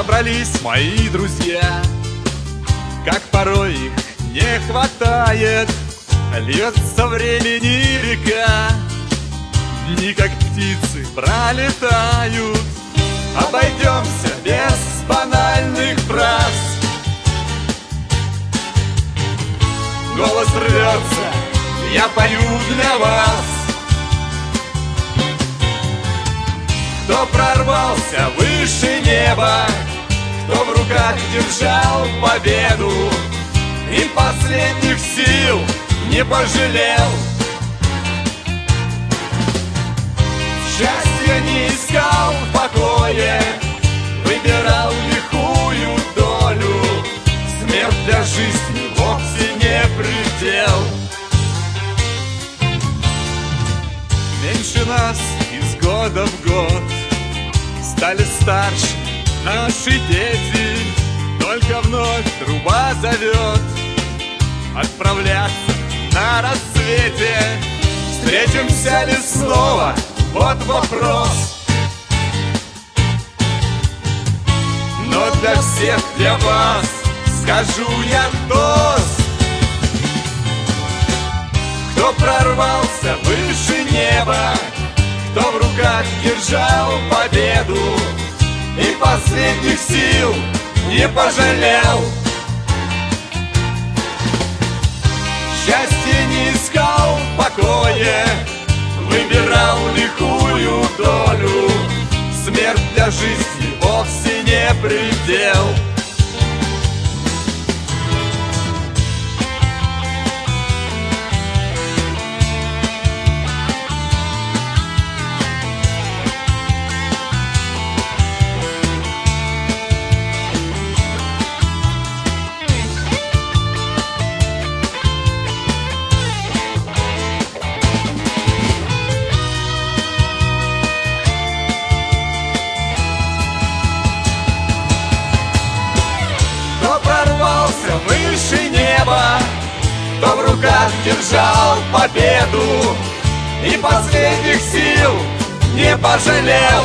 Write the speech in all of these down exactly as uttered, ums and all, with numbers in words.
Собрались мои друзья, как порой их не хватает. Льется времени река, дни как птицы пролетают. Обойдемся без банальных фраз. Голос рвется, я пою для вас. Кто прорвался выше неба, кто в руках держал победу и последних сил не пожалел. Счастья не искал в покое, выбирал лихую долю. Смерть для жизни вовсе не предел. Меньше нас из года в год, стали старше наши дети. Только вновь труба зовет отправляться на рассвете. Встретимся ли снова? Вот вопрос. Но для всех, для вас скажу я тост. Кто прорвался выше неба, кто в руках держал победу и последних сил не пожалел. Счастье не искал в покое, выбирал лихую долю. Смерть для жизни вовсе не предел. Выше неба, кто в руках держал победу и последних сил не пожалел.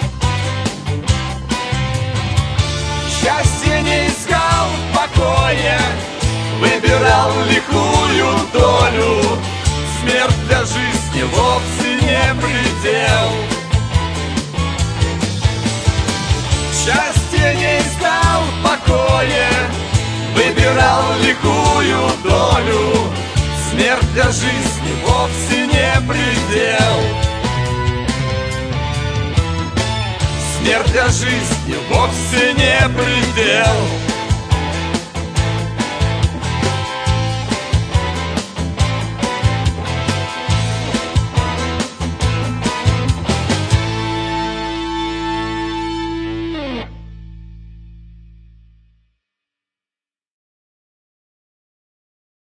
Счастье не искал в покое, выбирал лихую долю. Смерть для жизни вовсе не предел. Счастье не искал в покое, выбирал лихую долю. Смерть для жизни вовсе не предел. Смерть для жизни вовсе не предел.